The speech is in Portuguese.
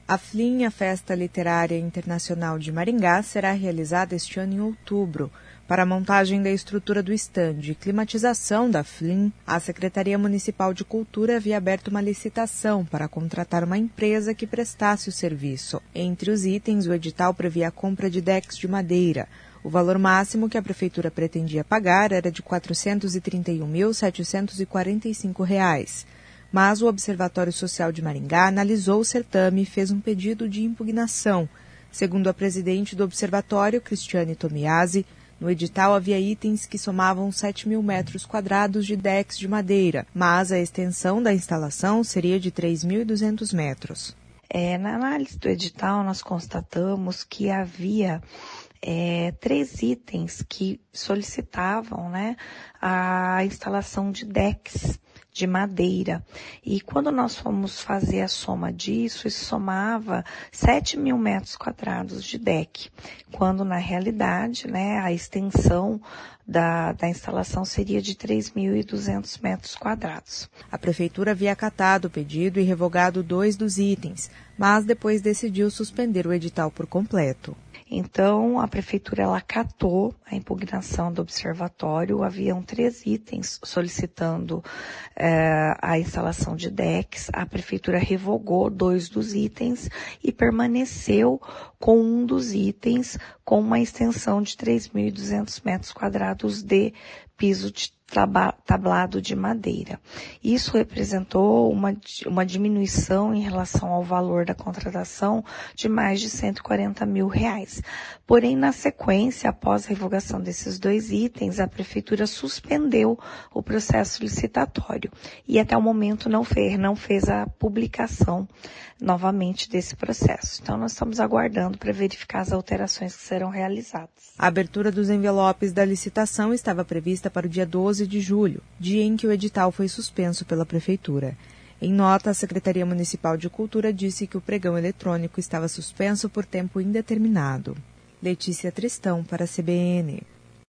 A FLIM, a Festa Literária Internacional de Maringá, será realizada este ano em outubro. Para a montagem da estrutura do estande e climatização da FLIM, a Secretaria Municipal de Cultura havia aberto uma licitação para contratar uma empresa que prestasse o serviço. Entre os itens, o edital previa a compra de decks de madeira. O valor máximo que a Prefeitura pretendia pagar era de R$ 431.745. Mas o Observatório Social de Maringá analisou o certame e fez um pedido de impugnação. Segundo a presidente do Observatório, Cristiane Tomiasi, no edital havia itens que somavam 7.000 metros quadrados de decks de madeira, mas a extensão da instalação seria de 3.200 metros. Na análise do edital, nós constatamos que havia 3 itens que solicitavam, a instalação de decks de madeira. E quando nós fomos fazer a soma disso, isso somava 7.000 metros quadrados de deck, quando na realidade, a extensão da instalação seria de 3.200 metros quadrados. A Prefeitura havia acatado o pedido e revogado 2 dos itens, mas depois decidiu suspender o edital por completo. Então, a Prefeitura acatou a impugnação do observatório. Haviam 3 itens solicitando a instalação de decks. A Prefeitura revogou 2 dos itens e permaneceu com um dos itens com uma extensão de 3.200 metros quadrados de piso de tablado de madeira. Isso representou uma diminuição em relação ao valor da contratação de mais de R$140 mil. Porém, na sequência, após a revogação desses 2 itens, a Prefeitura suspendeu o processo licitatório e até o momento não fez a publicação novamente desse processo. Então, nós estamos aguardando para verificar as alterações que serão realizadas. A abertura dos envelopes da licitação estava prevista para o dia 12 de julho, dia em que o edital foi suspenso pela Prefeitura. Em nota, a Secretaria Municipal de Cultura disse que o pregão eletrônico estava suspenso por tempo indeterminado. Letícia Tristão, para a CBN.